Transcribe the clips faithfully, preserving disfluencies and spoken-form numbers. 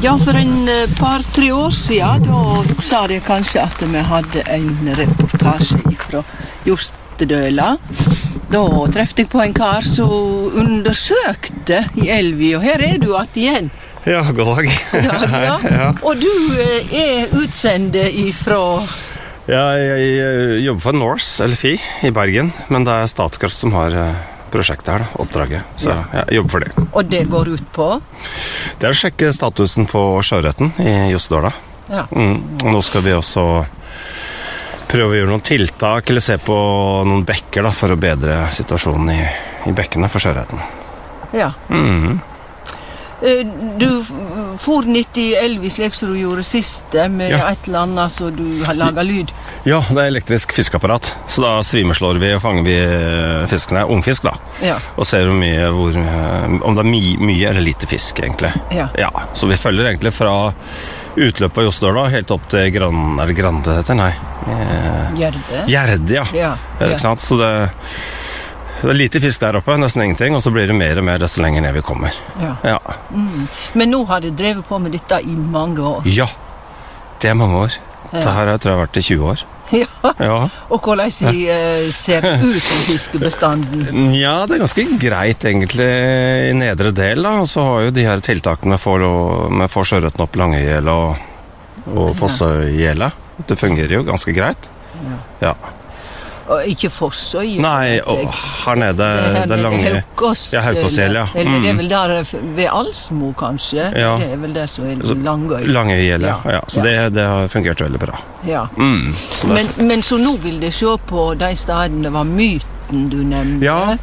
Ja, for en par-tre år siden, da sa det kanskje at vi hadde en reportasje fra Jostedøla. Da trefte jeg på en kar som undersøkte i elvi, og her er du at igjen. Ja, god dag. Ja, ja. Ja. Og du er utsendt ifra... Ja, jeg jobber for Norse, L F I, i Bergen, men det er Statkraft som har prosjektet her, da, oppdraget, så ja. Jeg jobber for det. Og det går ut på? Det er å sjekke statusen på sjøørreten i Jostedøla. Ja. Mm. Og nå skal vi også prøve å gjøre noen tiltak, eller se på noen bekker da, for å bedre situasjonen i, i bekkene for sjøørreten. Ja. Mhm. Du for nitt i elvi slik som du gjorde siste med ja. Et eller annet så du har laget lyd. Ja, det er elektrisk fiskeapparat. Så da svimeslår vi og fanger vi fiskene, ungfisk da. Ja. Og ser hvor mye, hvor, om det er my, mye eller lite fisk egentlig. Ja. Ja, så vi følger egentlig fra utløpet av Jostedøla helt opp til Gran, er det Grande heter? Nei. Gjerde. Gjerde, ja. Ja. Ja. Ikke sant? Så det... Det er lite fisk der oppe, nesten ingenting, og så blir det mer og mer desto lenger ned vi kommer. Ja. Ja. Mm. Men nå har du drevet på med dette i mange år. Ja, det er mange år. Ja. Det her har jeg tror jeg har vært i tjue år. Ja. Ja. Og hvordan uh, ser det ut som fiskebestanden? Ja, det er ganske greit egentlig i nedre del, da. Og så har jo de her tiltakene for, med for sjøørreten opp Langøygjel og, og Fossøygjela. Det fungerer jo ganske greit. Ja. Ja. Og ikke Fossøy. Nei, å, her nede, her det er lange... Haukås. Ja, Haukåsgjel, ja. Eller mm. det er vel der ved Alsmo, kanskje? Ja. Det er vel det som er Langøy. Langøygjel, ja. Ja. Ja. Så ja. Det, det har fungert veldig bra. Ja. Mm. Så men, men så nå vil det se på de stedene det var myten du nevnte. Ja,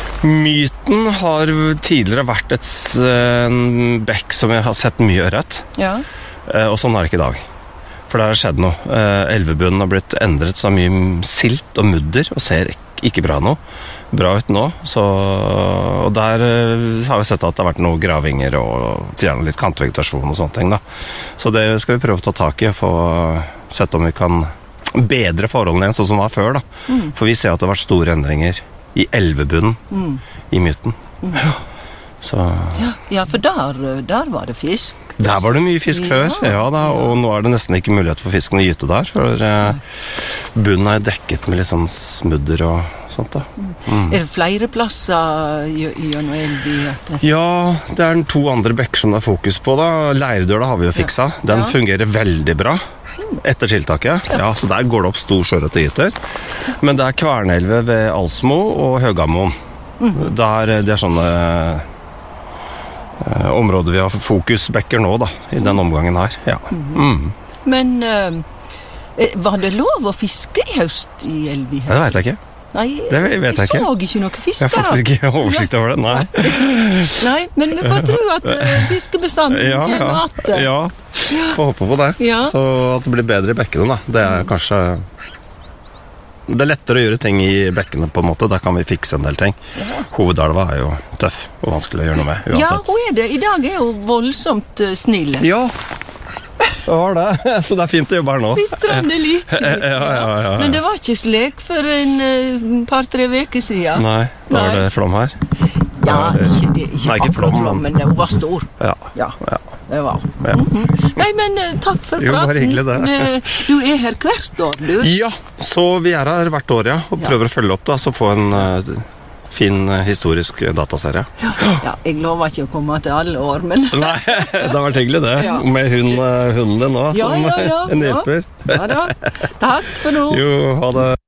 myten har tidligere vært et en bekk som jeg har sett mye ørret. Ja. Og sånn er det ikke i dag. For det har skjedd noe. Eh, elvebunnen har blitt endret så mye silt og mudder, og ser ikke bra, noe. bra ut nå. Så, og der eh, har vi sett at det har vært noen gravinger og fjernet litt kantvegetasjon og sånne ting. Da. Så det skal vi prøve å ta tak i og få sett om vi kan bedre forholdene igjen, sånn som det var før. Da. Mm. For vi ser at det har vært store endringer i elvebunnen, mm. i myten. Mm. Ja. Så. Ja, ja, for der, der var det fisk. Der var det mye fisk ja. før, ja da, og nå er det nesten ikke mulighet for fisken å gyte der, for eh, bunnen er dekket med litt sånn smudder og sånt da. Mm. Er det flere plasser gjennom elvi? Ja, det er to andre bekker som det er fokus på da. Leirdøla har vi jo fiksa, ja. Den ja. fungerer veldig bra etter tiltaket, ja. Ja, så der går det opp stor sjøørret og gyter. Men det er Kvernelvet ved Alsmo og Høgamoen. Mm. Der, det er sånne... Eh, området vi har fokusbekker nå da, i den omgangen her, ja. Mm. Men eh, var det lov å fiske i høst i elvi her? Det vet jeg ikke. Nei, det vet jeg, jeg ikke. så ikke noe fisk. Jeg har faktisk ikke oversikt over det, nei. Nei, men vi får tro at uh, fiskebestanden ja, kommer ja. at. Ja, får håpe på det. Ja. Så at det blir bedre i bekkene da. Det er kanskje... Det er lettere å gjøre ting i bekkene på en måte. Der kan vi fikse en del ting. Ja. Hovedalva er jo tøff og vanskelig å gjøre noe med, uansett. Ja, og er det. I dag er jo voldsomt uh, snill. Ja, det var det. Så det er fint å jobbe her nå. Bittrande lite. ja, ja, ja, ja. Men det var ikke slik for en uh, par-tre veker siden. Nei, da var det flom her. Ja, ikke, det, ikke, Nei, ikke flom, flom, men den var stor. Ja, ja. ja. Det var. Ja. Mm-hmm. Nei, men uh, takk for jo, praten. bare hyggelig det. Du er her hvert år, du? Ja, så vi er her hvert år, ja. Og prøver ja. å følge opp da, så få en uh, fin uh, historisk dataserie. Ja. ja, jeg lover ikke å komme til alle år, men... Nei, det har vært hyggelig det. Ja. Med hund, uh, hunden din nå, ja, som ja, ja, en hjelper. Ja. Ja da. Takk for nå. Jo, ha det.